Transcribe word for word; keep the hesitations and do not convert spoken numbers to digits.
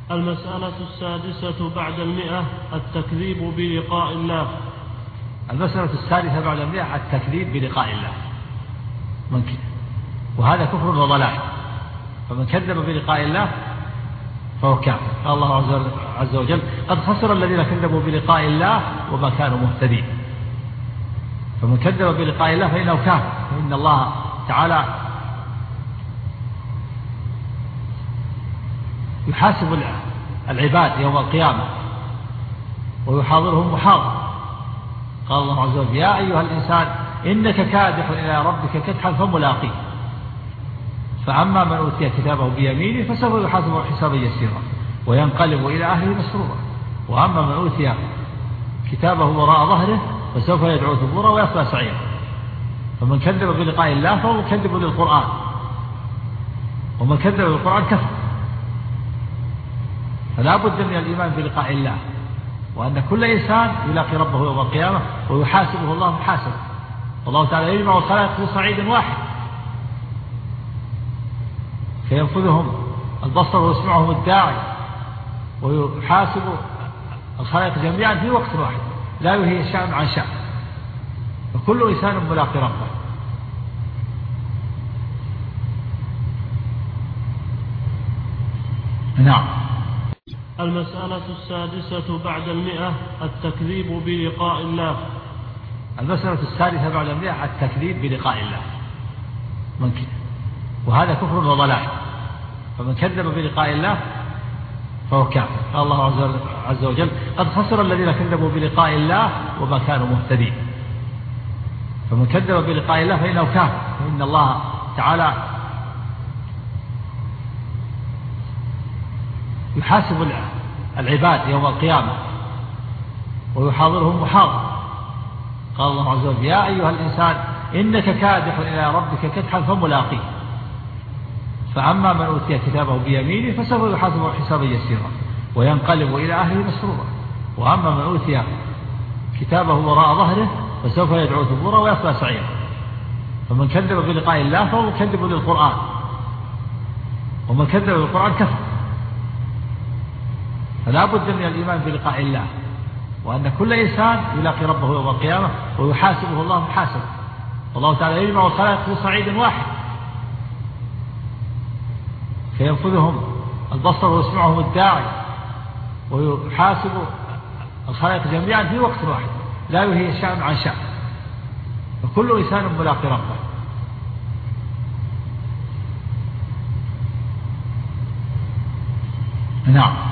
المسألة السادسة بعد المئة التكذيب بلقاء الله. المسألة السادسة بعد المئة التكذيب بلقاء الله ممكن، وهذا كفر وضلال، فمن كذب بلقاء الله فهو كافر. قال الله عز وجل: قد خسر الذين كذبوا بلقاء الله وما كانوا مهتدين. فمن كذب بلقاء الله فإنه كافر، فإن الله تعالى يحاسب العباد يوم القيامة ويحاضرهم محاضر. قال الله عز وجل: يا أيها الإنسان إنك كادح إلى ربك كدحا فملاقيه، فأما من أوتي كتابه بيمينه فسوف يحاسب حسابا يسيرا وينقلب إلى أهله مسرورا، وأما من أوتي كتابه وراء ظهره فسوف يدعو ثبورا ويصلى سعيرا. فمن كذب بلقاء الله فهو مكذب للقرآن، ومن كذب بالقرآن كفر. فلا بد من الإيمان بلقاء الله، وأن كل إنسان يلاقي ربه يوم القيامة ويحاسبه الله محاسبة. والله تعالى يجمع الخلائق في صعيد واحد فينفذهم البصر ويسمعهم الداعي، ويحاسب الخلائق جميعا في وقت واحد لا يلهي شأن عن شأن، فكل إنسان ملاقي ربه. نعم. المسألة السادسة بعد المئة التكذيب بلقاء الله. المسألة السادسة بعد المئة التكذيب بلقاء الله ممكن، وهذا كفر وضلال، فمن كذب بلقاء الله فهو كافر. قال الله عز وجل: قد خسر الذين كذبوا بلقاء الله وما كانوا مهتدين. فمن كذب بلقاء الله فإنه كافر، فإن الله تعالى يحاسب العباد يوم القيامة ويحاضرهم محاضر. قال الله عز وجل: يا أيها الإنسان إنك كادح إلى ربك كدحا فملاقيه، فأما من أوتي كتابه بيمينه فسوف يحاسب حسابا يسيرا وينقلب إلى أهله مسرورا، وأما من أوتي كتابه وراء ظهره فسوف يدعو ثبورا ويصلى سعيرا. فمن كذب بلقاء الله فهو مكذب للقرآن، ومن كذب بالقرآن كفر. فلا بد من الإيمان بلقاء الله، وأن كل إنسان يلاقي ربه يوم القيامة ويحاسبه الله محاسبة. والله تعالى يجمع الخلائق في صعيد واحد فينفذهم البصر ويسمعهم الداعي، ويحاسب الخلائق جميعا في وقت واحد لا يلهي شأن عن شأن، فكل إنسان ملاقي ربه. نعم.